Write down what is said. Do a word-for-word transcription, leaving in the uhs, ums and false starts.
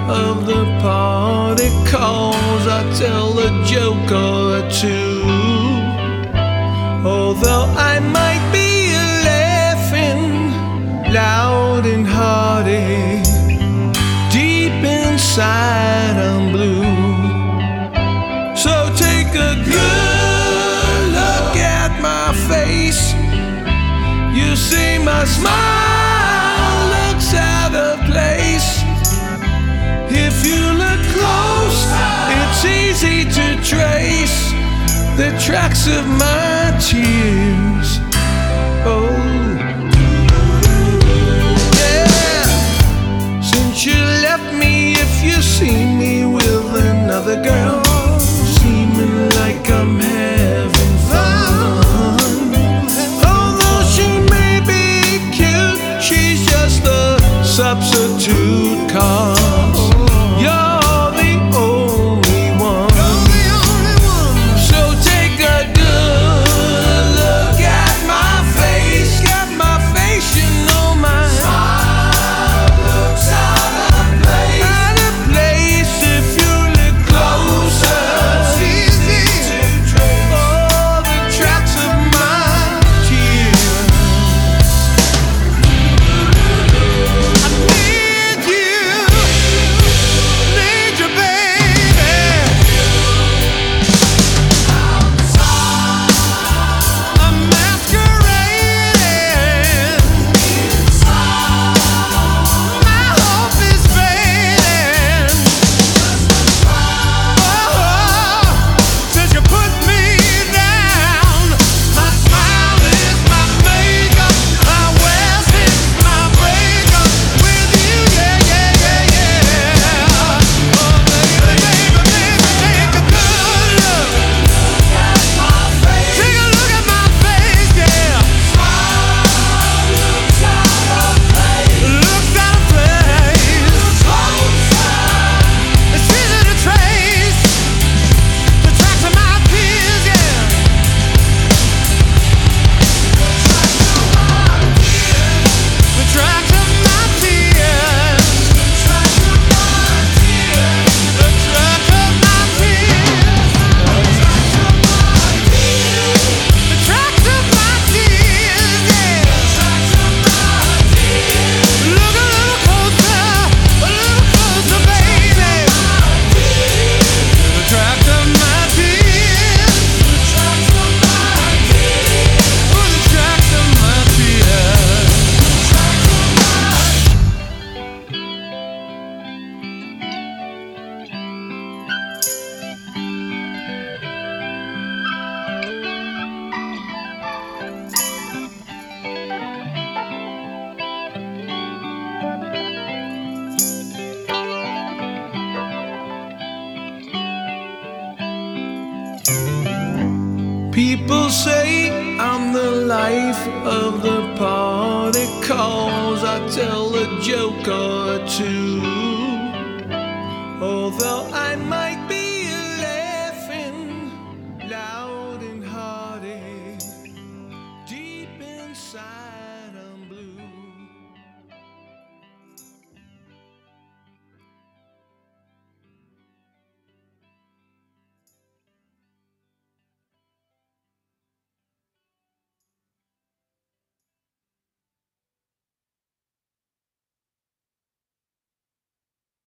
of the party, 'cause I tell a joke or two. Although I might be laughing loud and hearty, deep inside I'm blue. So take a good look at my face. You see my smile looks out of place. If you look close, it's easy to trace the tracks of my tears. Oh, yeah. Since you left me, if you see me with another girl, seeming like I'm having fun. Although she may be cute, she's just a substitute, 'cause you're the only one. So take a good look at my face. Got my face, you know my smile looks out of place. Out of place if you look closer. It's easy to trace all the tracks of my tears. I need you, need you, baby. I'm masquerading. My hope is fading. Oh, since you put me down, my smile is my makeup, my West is my breakup with you. Yeah, yeah, yeah, yeah. Oh, baby, baby, baby, take a good look. Take a look at my face, yeah. Looks out of place. It's easy to trace the tracks of my tears, yeah. The tracks of my tears. The tracks of my tears. The tracks of my tears, yeah. Look a little closer, a little closer, baby. The tracks of my tears. Oh, the tracks of my tears. People say I'm the life of the party, 'cause I tell a joke or two. Although I might be